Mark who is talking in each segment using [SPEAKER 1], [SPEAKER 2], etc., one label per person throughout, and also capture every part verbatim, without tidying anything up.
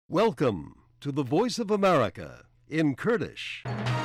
[SPEAKER 1] Welcome to the Voice of America in Kurdish.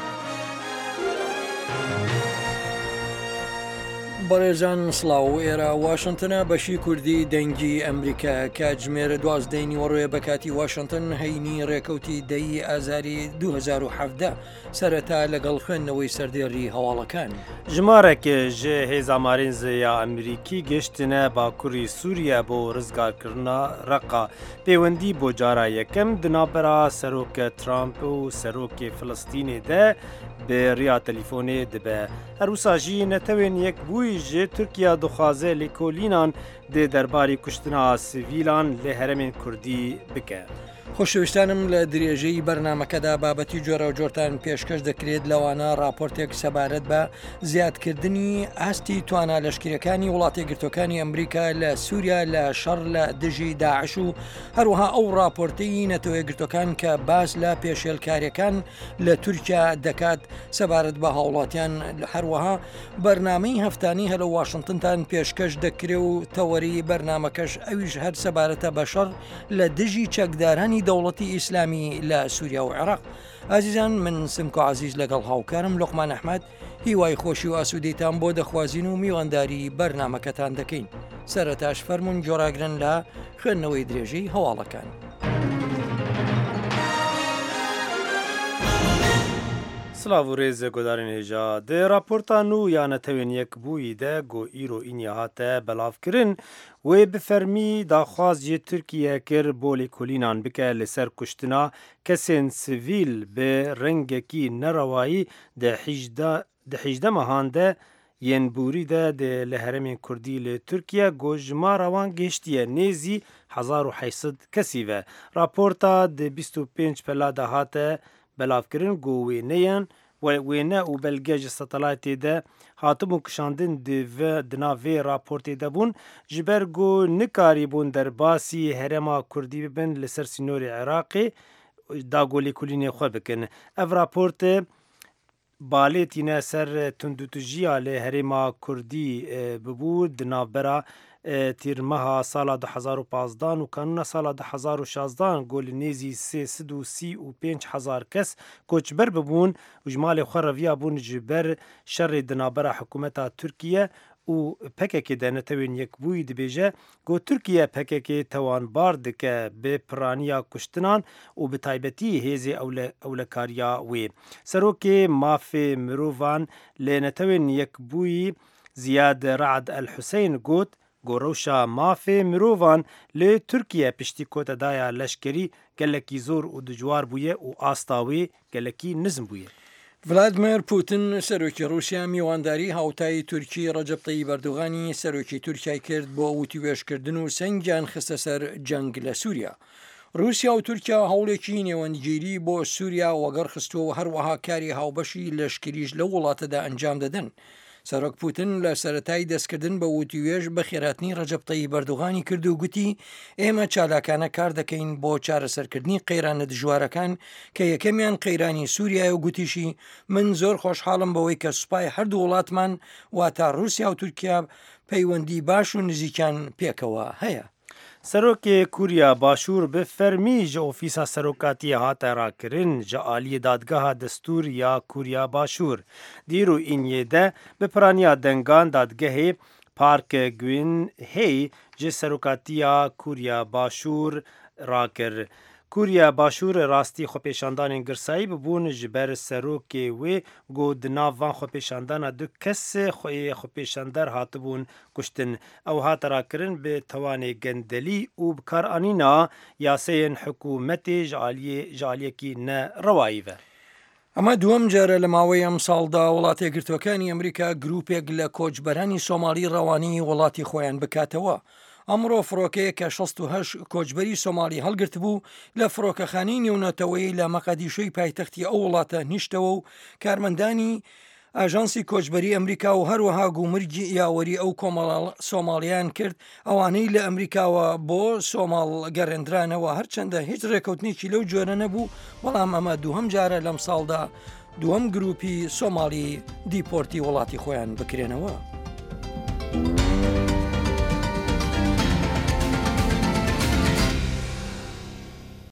[SPEAKER 2] بەڕێزان سڵاو ئێرە واشنگتنە بەشی کوردی دەنگی ئەمریکا کاتژمێرە دوازدەینی وەڕۆیە بە کاتی واشنگتن هەینی ڕێکەوتی دەی ئازاری دوو هەزار و حەڤدە سەرەتا لەگەڵ خوێندنەوەی سەردێڕی هەواڵەکان
[SPEAKER 3] ژمارێکێ ژێ هێزامارین زەیە ئەمریکی گەشتنە باکووری سووریا بۆ ڕزگارکردنا ڕقا پەیوەندی بۆ جارا یەکەم دنابەرا سەرۆکە ترامپ و سەرۆکی فلستینێ دە بە ڕیا تەلیفۆنێ دەبە هەروساژی نەتەوێن یەک بووی ژێ تورکیا دخوازە لێکۆلینان دێ دەرباری کوشتنا سڤیلان لە هەرێمێن کوردی بکە.
[SPEAKER 2] خۆشەویستانم لە درێژەی بەرنمەکەدا بابەتی جۆرە و جۆرتان پێشکەش دەکرێت لەوانە راپۆرتێک سەبارەت بە زیادکردنی ئاستی توانە لەشکریەکانی وڵاتی گرتوەکانی ئەمریکا لە سووریا لە شەڕ لە دژی داعش و هەروەها ئەو راپۆرتەی نەتەوەی گرتوەکان کە باس لە پێشێلکاریەکان لە تورکیا دەکات سەبارەت بە هاوڵاتیان هەروەها بەرنامەی هەفتانی هەلە واشنگتنتان پێشکەش دەکرێت و تەوەری بەرنمەکەش ئەویش هەر سەبارەتە بە شەڕ لە دژی چەکدارانی دەوڵەتی ئیسلامی لە سووریا و عێراق. ئازیزان من سمکۆ عزیز لەگەڵ هاوکارم لوقمان ئەحمەد هیوای خۆشی و ئاسوودەیتان بۆ دەخوازین و میوانداری بەرنمەکەتان دەکەین. سەرەتاش فەرموون جۆراگرن لە خوێندنەوەی درێژەی هەواڵەکان.
[SPEAKER 3] سلااو و ڕێزە گۆدارین هێژا دێ راپۆرتان و یانەتەوێن یەک بووی دە گۆ ئیرۆ ئینیا هاتە بەڵاوکردن وێ بفەرمی داخوازیە تورکیە کرد بۆ لێکۆلینان بکە لەسەر کوشتنا کەسێن سڤیل بە ڕەنگێکی نەڕەوایی دە حیژدە مەهاندە یەنبووریدا دێ لە هەرێمێن کوردی لە تورکیا گۆژماڕەوان گەشتیە نێزی هەزار و حەیسەد کەسیڤە راپۆرتا دە بیست و پێنج پەلادا هاتە بەلاوکردن گۆ وێنەیان وێنە و بەلگەژ سەتەلایتێدا هاتبوون کشاندن دناوێ راپۆرتێدا بوون ji ber گۆ نکاری بوون دەرباسی هەرێما کوردی ببن لەسەر سینۆری عێراقی داگۆ لێکۆلینێ خۆ بکەن. ئەڤ راپۆرتێ بالێتینە سەر توندوتژیە لە هەرێما کوردی ببوو دناوبەرە تیرمەها ساڵا دو هەزار و پازدان و کانونە ساڵا دو هەزار و شازدان گۆ لە نێزی سێسد و سی و پێنج هەزار کەس کۆچبەر ببوون و ژمالێ خۆ ڕەڤیا بوون ji ber şerê dinabera hikûmeta Tirkiye û pekekê de netewên yekbûyî dibêje got Tirkiye pekekê tewanbar dike bi piraniya kuştinan û bi taybetî hêzê ewlekariya wê. Serokê mafê mirovan lê netewên yekbûyî Ziyad Ra'd El Hüseyn got گۆڕەوشا مافێ مرۆڤان لێ تورکیە پشتی کۆتەدایە لەشکری gelekî zor û dijwar bûye û asta wê gelekî nizm bûye.
[SPEAKER 2] ڤلادیمیر پوتین سەرۆکی رووسیا میوانداری هاوتایی تورکی ڕەجەب تەییب ئەردۆغانی سەرۆکی تورکیای کرد بۆ وتیوێشکردن و سەنگیان خستە سەر جەنگ لە سووریا. رووسیا و تورکیا هەوڵێکی نێوەندگیری بۆ سووریا وەگەڕخستووە و هەروەها کاری هاوبەشی لەشکریش لە وڵاتەدا ئەنجام دەدەن. سەرۆک پوتین لە سەرەتای دەستکردن بە وتیوێژ بە خێراتنی ڕەجەب تەییب ئەردۆغانی کرد و گوتی ئێمە چالاکانە کار دەکەین بۆ چارەسەرکردنی قەیرانە دژوارەکان کە یەکەمیان قەیرانی سووریای و گوتیشی من زۆر خۆشحاڵم بەوەی کە سوپای هەردوو وڵاتمان واتە رووسیا و تورکیا پەیوەندی باش و نزیکان پێکەوە هەیە.
[SPEAKER 3] سەرۆکێ کوریا باشوور bi fermî ji ofîsa serokatiyê hate rakirin ji aliyê dadgeha destûr ya Kurya Başûr. Dîro înyê de bi piraniya dengan dadgehê Park Gwenhê ji serokatiya Kurya Başûr rakir. Kurya Başûr rastî xwepêşandanên girsayî bibûn ji ber serokê wê got di nav van xwepêşandana du kesê xwepêşander hatibûn kuştin. Ew hat rakirin bi tewanê gendelî û bikaranîna yasayên hikûmetê ji aliyekî ne rewayî ve.
[SPEAKER 2] ئەمە دووەم جارە لە ماوەی ئەم ساڵدا وڵاتی گرتوەکانی ئەمریکا گروپێک لە کۆچبەرانی سۆمالی ڕەوانی وڵاتی خۆیان بکاتەوە. ئەمڕۆ فڕۆکەیە کە شەست و هەشت کۆچبەری سۆمالی هەڵگرت بوو لە فڕۆکەخانەی نێونەتەوەی لە مەقەدیشەی پایتەختی ئەو وڵاتە نیشتەوە و کارمەندانی ئاژانسی کۆچبەری ئەمریکا و هەروەها گومرگی یاوەری ئەو کۆمەڵ سۆمالیان کرد ئەوانەی لە ئەمریکاوە بۆ سۆماڵ گەڕێنرانەوە هەرچەندە هیچ ڕێکەوتنێکی لەو جۆرە نەبوو بەڵام ئەمە دووهەم جارە لەم ساڵدا دووەم گروپی سۆمالی دیپۆرتی وڵاتی خۆیان بکرێنەوە.